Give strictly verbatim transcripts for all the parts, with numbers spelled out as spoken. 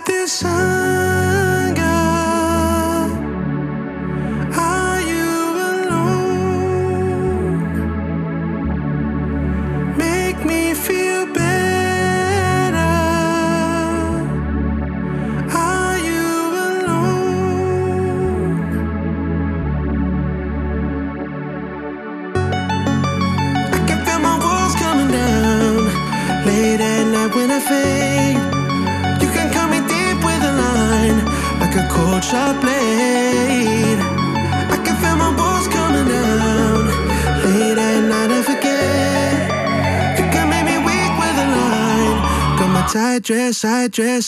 this anger? Are you alone? Make me feel better. Are you alone? I can feel my walls coming down late at night when I fade. You can cut me deep with a line, like a cold sharp blade. I can feel my walls coming down late at night, I forget. You can make me weak with a line. Got my tight dress, side dress.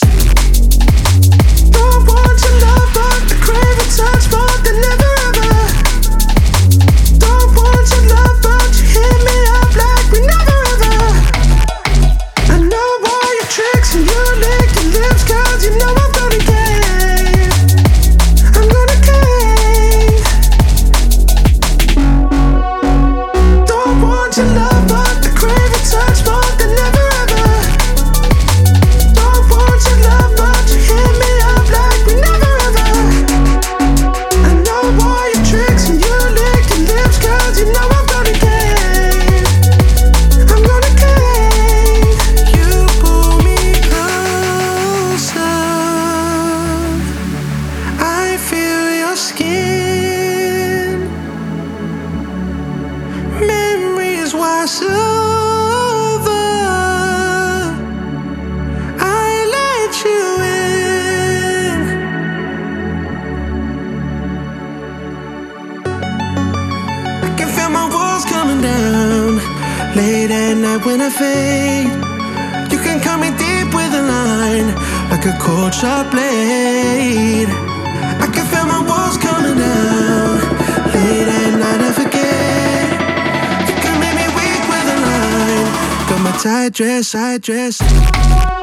Don't want your love, but I crave a touch more than ever, ever. Don't want your love, but you hit me up like we never ever. I know all your tricks and you lick your lips, cause you know I'm gonna cave. I'm gonna cave. Don't want your love, but I crave a touch more than ever, ever. Don't want your love, but you hit me up like we never ever. I know all your tricks and you lick your lips, cause you know I'm gonna cave. I'm gonna cave. You pull me closer. I feel your skin. Memories wash over. I let you in. I can feel my walls coming down late at night when I fade. You can cut me deep with a line, like a cold sharp blade. I can feel my walls coming down late at night, I forget. You can make me weak with a line. Got my tight dress, side dress.